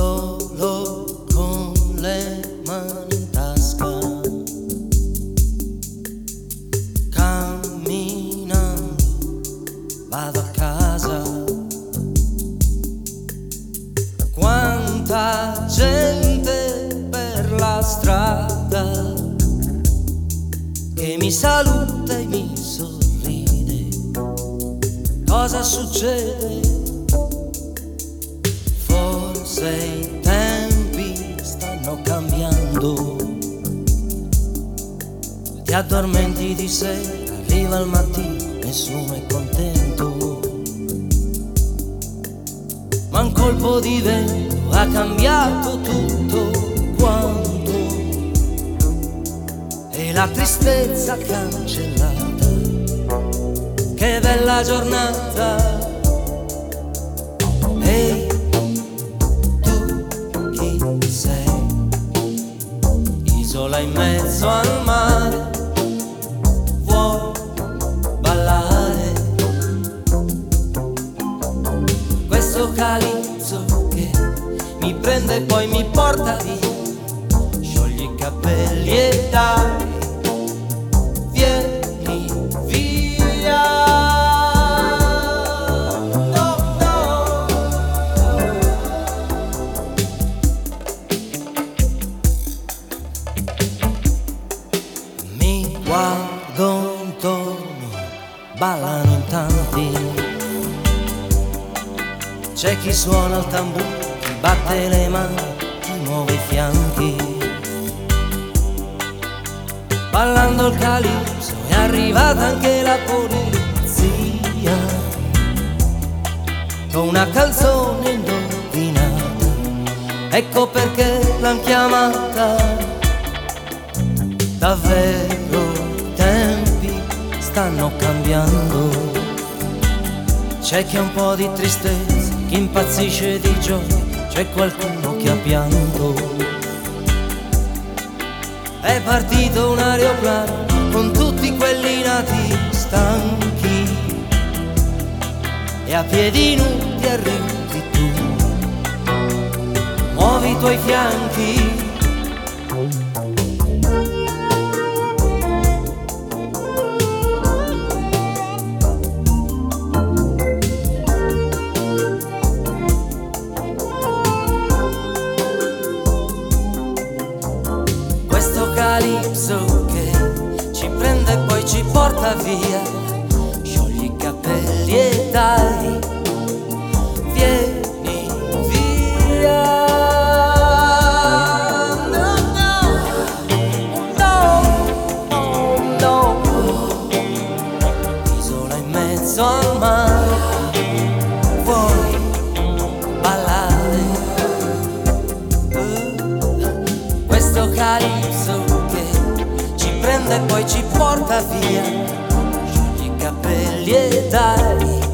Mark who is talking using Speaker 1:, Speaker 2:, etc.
Speaker 1: solo con le mani in tasca, camminando vado a casa. Quanta gente per la strada che mi saluta e mi sorride. Cosa succede? Forse i tempi stanno cambiando. Ti addormenti di sera, arriva il mattino, nessuno è contento. Ma un colpo di vento ha cambiato tutto quanto, e la tristezza cancellata. Che bella giornata. Ehi, tu chi sei? Isola in mezzo al mare, vuoi ballare? Questo calypso che mi prende e poi mi porta via. Sciogli i capelli e dai, vieni via. No, no. Mi guardo intorno, ballano in tanti. C'è chi suona il tamburo, chi batte le mani, chi muove i fianchi. Ballando il calypso è arrivata anche la polizia, con una canzone indovinata. Ecco perché l'han chiamata. Davvero i tempi stanno cambiando. C'è chi ha un po' di tristezza, chi impazzisce di gioia, c'è qualcuno che ha pianto. È partito un aeroplano con tutti quelli nati stanchi, e a piedi nudi arrivi tu, muovi i tuoi fianchi. Calypso che ci prende e poi ci porta via. Sciogli i capelli e dai, vieni via. No, no, no, no. Isola in mezzo al mare, vuoi ballare? Questo calypso prende e poi ci porta via. Sciogli i capelli e dai,